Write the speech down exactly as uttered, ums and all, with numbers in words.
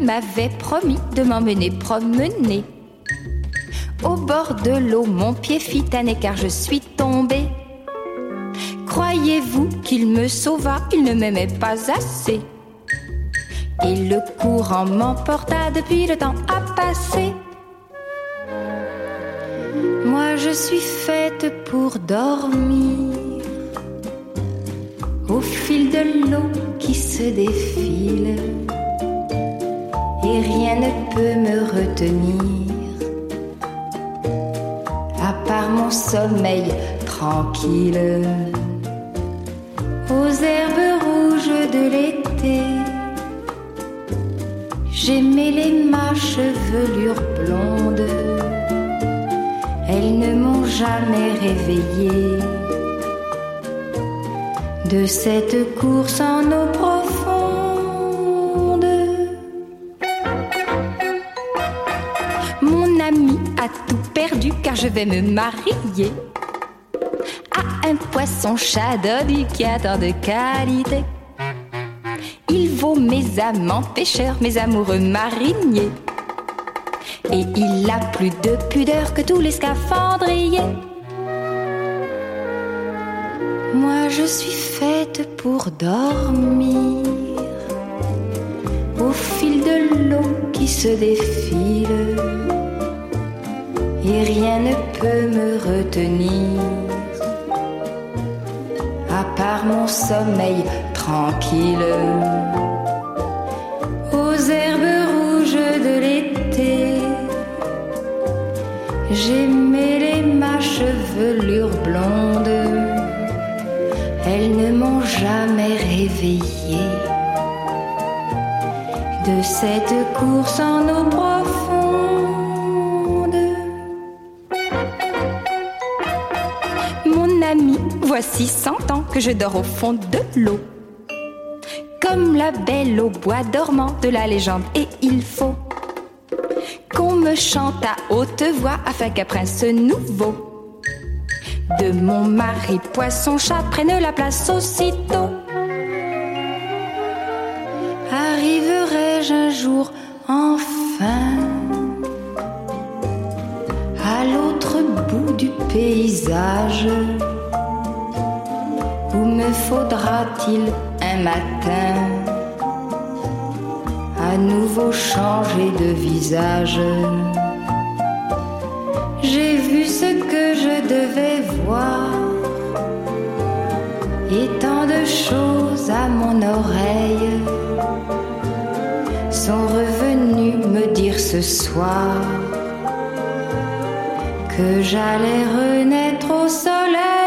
m'avait promis de m'emmener promener. Au bord de l'eau, mon pied fit un écart, je suis tombée. Croyez-vous qu'il me sauva? Il ne m'aimait pas assez. Et le courant m'emporta, depuis le temps a passé. Moi je suis faite pour dormir au fil de l'eau qui se défile, et rien ne peut me retenir à part mon sommeil tranquille. Aux herbes rouges de l'été, j'ai mêlé ma chevelure blonde. Elles ne m'ont jamais réveillée de cette course en eau profonde. Mon ami a tout perdu car je vais me marier à un poisson-chat d'Odi qui a tant de qualité. Il vaut mes amants pêcheurs, mes amoureux mariniers. Et il a plus de pudeur que tous les scaphandriers. Moi je suis faite pour dormir au fil de l'eau qui se défile, et rien ne peut me retenir à part mon sommeil tranquille. Aux herbes rouges de l'été, j'ai mêlé ma chevelure blonde. Elles ne m'ont jamais réveillée de cette course en eau profonde. Mon ami, voici cent ans que je dors au fond de l'eau, comme la belle au bois dormant de la légende. Et il faut qu'on me chante à haute voix afin qu'un prince nouveau de mon mari poisson-chat prenne la place aussitôt. Arriverai-je un jour enfin à l'autre bout du paysage, où me faudra-t-il un matin à nouveau changer de visage? J'ai vu ce que je devais voir, et tant de choses à mon oreille sont revenues me dire ce soir que j'allais renaître au soleil.